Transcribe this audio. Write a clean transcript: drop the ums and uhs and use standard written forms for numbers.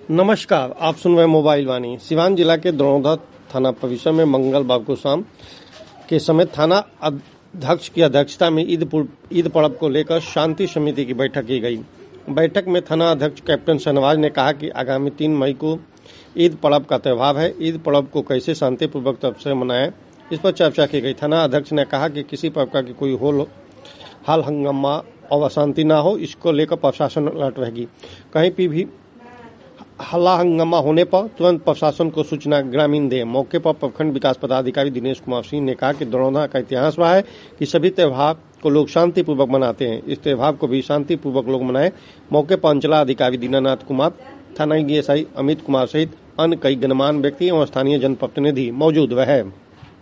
नमस्कार, आप सुन रहे मोबाइल वाणी। सिवान जिला के दरौंधा थाना परिसर में मंगलवार को शाम के समय थाना अध्यक्ष की अध्यक्षता में ईद पर्व को लेकर शांति समिति की बैठक की गई। बैठक में थाना अध्यक्ष कैप्टन शहनवाज ने कहा कि आगामी 3 मई को ईद पर्व का त्यौहार है। ईद पर्व को कैसे शांतिपूर्वक तरफ से मनाएं, इस पर चर्चा की गई। थाना अध्यक्ष ने कहा कि किसी प्रकार की कोई हाल हंगामा और अशांति न हो, इसको लेकर प्रशासन अलर्ट रहेगी। कहीं भी हल्ला हंगामा होने पर तुरंत प्रशासन को सूचना ग्रामीण दे। मौके पर प्रखंड विकास पदाधिकारी दिनेश कुमार सिंह ने कहा कि दरौंधा का इतिहास रहा है कि सभी त्योहार को लोग शांतिपूर्वक मनाते हैं। इस त्योहार को भी शांतिपूर्वक लोग मनाएं। मौके पर अंचलाधिकारी दीनानाथ कुमार, थाना एएसआई अमित कुमार सहित अन्य कई गणमान्य व्यक्ति और स्थानीय जनप्रतिनिधि मौजूद रहे।